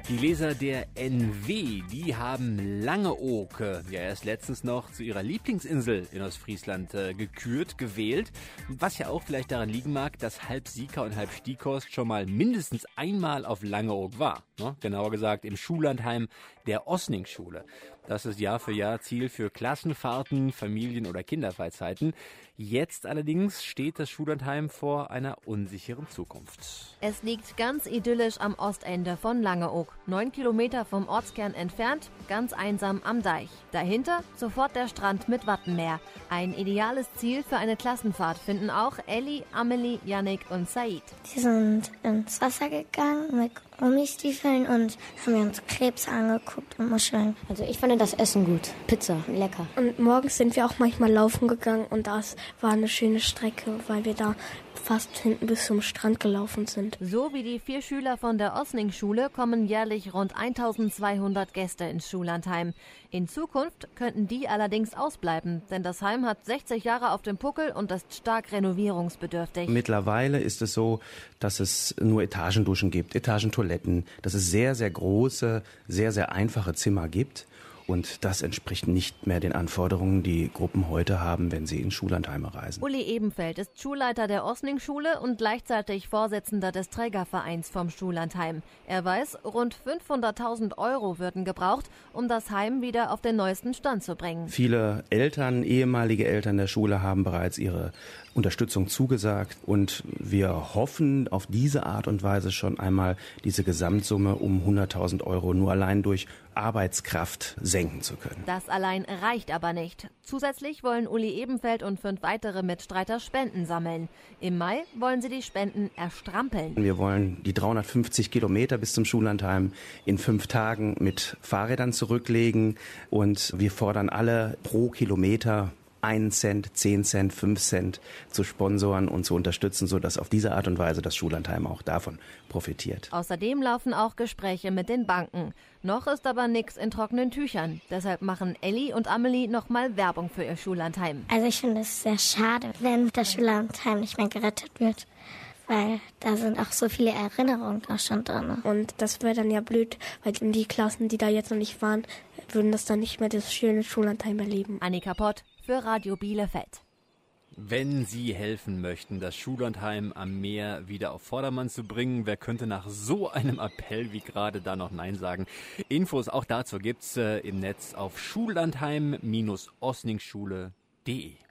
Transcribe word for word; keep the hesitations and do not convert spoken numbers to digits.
Die Leser der N W, die haben Langeoog ja erst letztens noch zu ihrer Lieblingsinsel in Ostfriesland äh, gekürt, gewählt. Was ja auch vielleicht daran liegen mag, dass halb Sieker und halb Stieghorst schon mal mindestens einmal auf Langeoog war. Ne? Genauer gesagt im Schullandheim der Osning-Schule. Das ist Jahr für Jahr Ziel für Klassenfahrten, Familien- oder Kinderfreizeiten. Jetzt allerdings steht das Schullandheim vor einer unsicheren Zukunft. Es liegt ganz idyllisch am Ostende von Langeoog. Neun Kilometer vom Ortskern entfernt, ganz einsam am Deich. Dahinter sofort der Strand mit Wattenmeer. Ein ideales Ziel für eine Klassenfahrt finden auch Elli, Amelie, Yannick und Said. Wir sind ins Wasser gegangen mit Gummistiefeln und haben wir uns Krebse angeguckt und Muscheln. Also ich fand das Essen gut. Pizza, lecker. Und morgens sind wir auch manchmal laufen gegangen und das war eine schöne Strecke, weil wir da fast hinten bis zum Strand gelaufen sind. So wie die vier Schüler von der Osning-Schule kommen jährlich rund eintausendzweihundert Gäste ins Schullandheim. In Zukunft könnten die allerdings ausbleiben, denn das Heim hat sechzig Jahre auf dem Puckel und ist stark renovierungsbedürftig. Mittlerweile ist es so, dass es nur Etagenduschen gibt, Etagentoiletten, dass es sehr, sehr große, sehr, sehr einfache Zimmer gibt. Und das entspricht nicht mehr den Anforderungen, die Gruppen heute haben, wenn sie in Schullandheime reisen. Uli Ebenfeld ist Schulleiter der Osning-Schule und gleichzeitig Vorsitzender des Trägervereins vom Schullandheim. Er weiß, rund fünfhunderttausend Euro würden gebraucht, um das Heim wieder auf den neuesten Stand zu bringen. Viele Eltern, ehemalige Eltern der Schule haben bereits ihre Unterstützung zugesagt und wir hoffen auf diese Art und Weise schon einmal diese Gesamtsumme um hunderttausend Euro nur allein durch Arbeitskraft senken zu können. Das allein reicht aber nicht. Zusätzlich wollen Uli Ebenfeld und fünf weitere Mitstreiter Spenden sammeln. Im Mai wollen sie die Spenden erstrampeln. Wir wollen die dreihundertfünfzig Kilometer bis zum Schullandheim in fünf Tagen mit Fahrrädern zurücklegen und wir fordern alle pro Kilometer einen Cent, zehn Cent, fünf Cent zu sponsoren und zu unterstützen, sodass auf diese Art und Weise das Schullandheim auch davon profitiert. Außerdem laufen auch Gespräche mit den Banken. Noch ist aber nichts in trockenen Tüchern. Deshalb machen Elli und Amelie nochmal Werbung für ihr Schullandheim. Also ich finde es sehr schade, wenn das Schullandheim nicht mehr gerettet wird. Weil da sind auch so viele Erinnerungen auch schon drin. Und das wäre dann ja blöd, weil die Klassen, die da jetzt noch nicht waren, würden das dann nicht mehr das schöne Schullandheim erleben. Annika Pott für Radio Bielefeld. Wenn Sie helfen möchten, das Schullandheim am Meer wieder auf Vordermann zu bringen, wer könnte nach so einem Appell wie gerade da noch Nein sagen? Infos auch dazu gibt's äh, im Netz auf schullandheim Bindestrich osningschule punkt de.